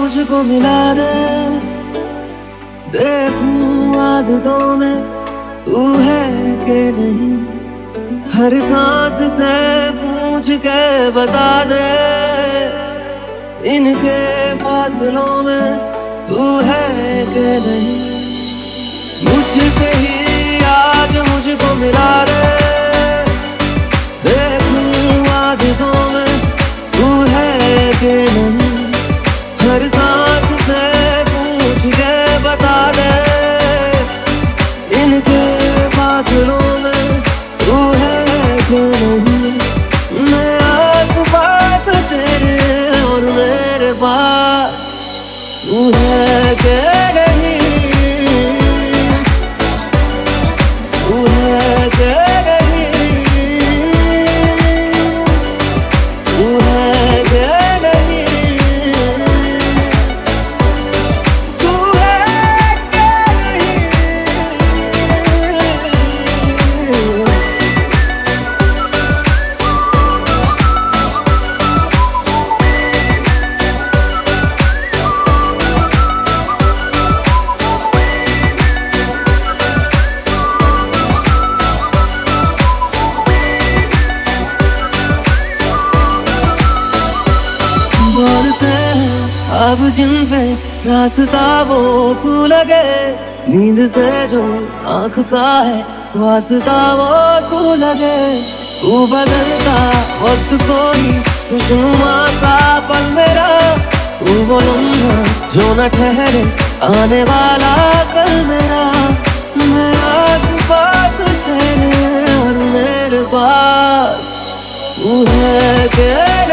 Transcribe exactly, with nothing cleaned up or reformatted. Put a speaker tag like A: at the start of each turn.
A: मुझको मिला दे, देखूं आदतों में तू है कि नहीं। हर सांस से पूछ के बता दे, इनके फासलों में तू है कि नहीं। मुझसे ही आज मुझको मिला दे, देखूं आदतों में तू है कि नहीं। हर सांस से पूछ के बता दे, इनके फासलों में तू है कि नहीं। मैं आस पास तेरे और मेरे पास तू है कि नहीं। तू है कि नहीं, तू है कि नहीं, तू है कि नहीं। बोलते हैं अब जिन पे रास्ता वो तू लगे, नींद से जो आँख का है वास्ता वो तू लगे। तू बदलता वक्त कोई खुशनुमा सा पल मेरा, तू वो लम्हा जो न ठहरे आने वाला कल मेरा। मैं आस पास तेरे और मेरे पास तू है कि